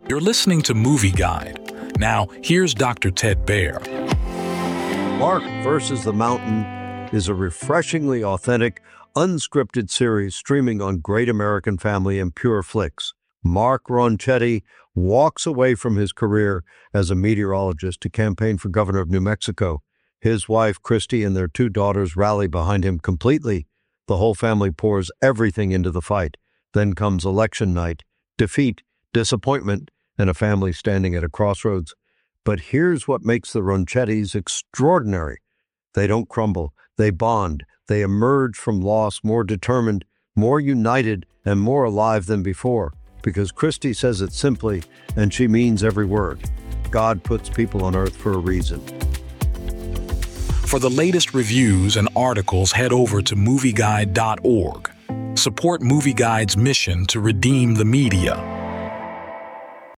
You're listening to Movie Guide. Now, here's Dr. Ted Baer. Mark vs. the Mountain is a refreshingly authentic, unscripted series streaming on Great American Family and Pure Flix. Mark Ronchetti walks away from his career as a meteorologist to campaign for governor of New Mexico. His wife, Christy, and their 2 daughters rally behind him completely. The whole family pours everything into the fight. Then comes election night, defeat, disappointment, and a family standing at a crossroads. But here's what makes the Ronchettis extraordinary. They don't crumble. They bond. They emerge from loss more determined, more united, and more alive than before. Because Christy says it simply, and she means every word. God puts people on earth for a reason. For the latest reviews and articles, head over to movieguide.org. Support Movie Guide's mission to redeem the media.